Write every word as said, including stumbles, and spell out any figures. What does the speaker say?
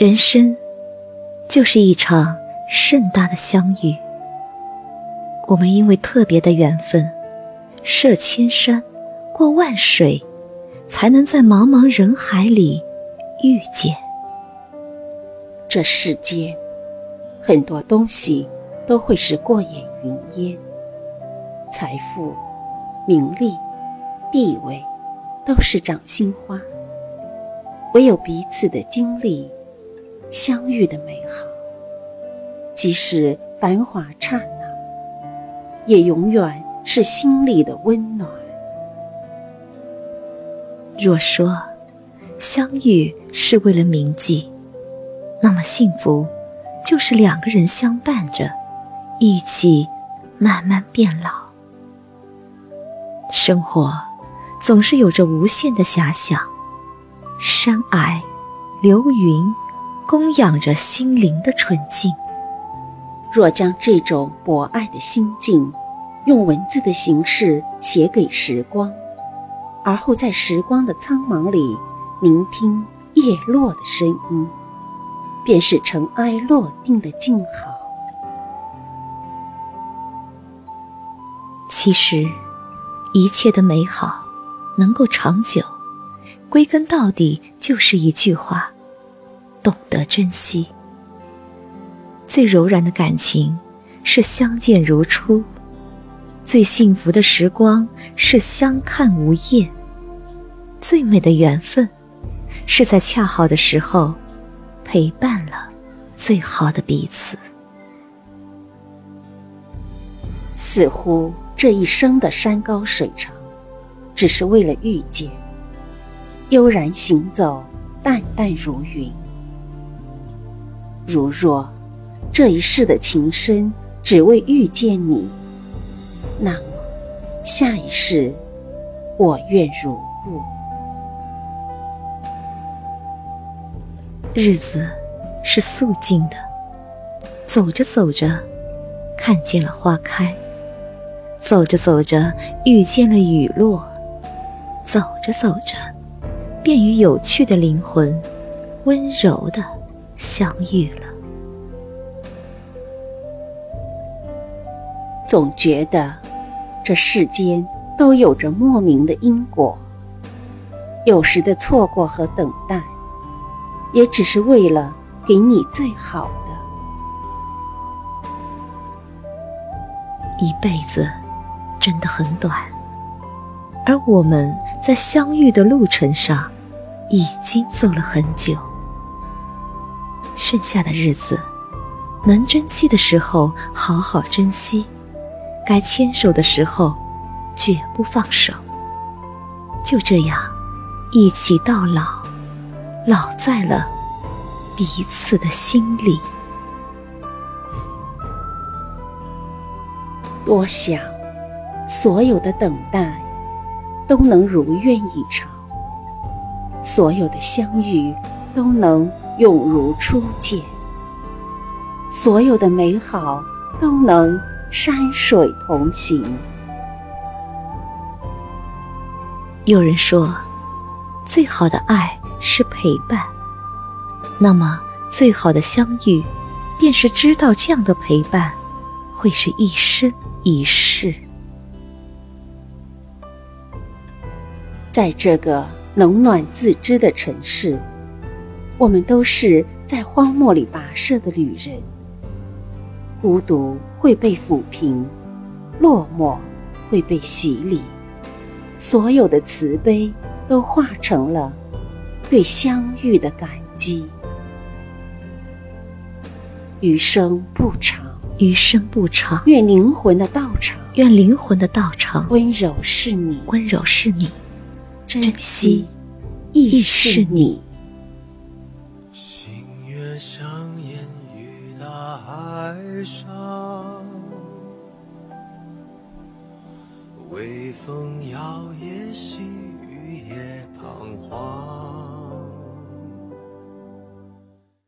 人生就是一场盛大的相遇，我们因为特别的缘分，涉千山过万水，才能在茫茫人海里遇见。 这世间很多东西都会是过眼云烟，财富、名利、地位都是掌心花，唯有彼此的经历，相遇的美好，即使繁华刹那，也永远是心里的温暖。 若说相遇是为了铭记，那么幸福就是两个人相伴着，一起慢慢变老。生活总是有着无限的遐想，山霭、流云供养着心灵的纯净。 若将这种博爱的心境用文字的形式写给时光，而后在时光的苍茫里聆听叶落的声音，便是尘埃落定的静好。 其实一切的美好能够长久，归根到底就是一句话：懂得珍惜。最柔软的感情是相见如初，最幸福的时光是相看无厌，最美的缘分是在恰好的时候陪伴了最好的彼此。 似乎这一生的山高水长，只是为了遇见，悠然行走，淡淡如云。如若这一世的情深只为遇见你，那么下一世我愿如故。 日子是肃静的，走着走着看见了花开，走着走着遇见了雨落，走着走着便与有趣的灵魂温柔地相遇了。 总觉得这世间都有着莫名的因果，有时的错过和等待，也只是为了给你最好的。 一辈子真的很短，而我们在相遇的路程上已经走了很久。剩下的日子，能珍惜的时候好好珍惜，该牵手的时候绝不放手。就这样一起到老，老在了彼此的心里。 多想所有的等待都能如愿以偿，所有的相遇都能永如初见，所有的美好都能山水同行。 有人说，最好的爱是陪伴，那么最好的相遇便是知道这样的陪伴会是一生一世。 在这个冷暖自知的城市，我们都是在荒漠里跋涉的旅人，孤独会被抚平，落寞会被洗礼，所有的慈悲都化成了对相遇的感激。余生不长， 余生不长， 愿灵魂的道场， 愿灵魂的道场温柔是你， 温柔是你， 珍惜亦是你。 星月相沿于大海上，微风摇曳，细雨也彷徨。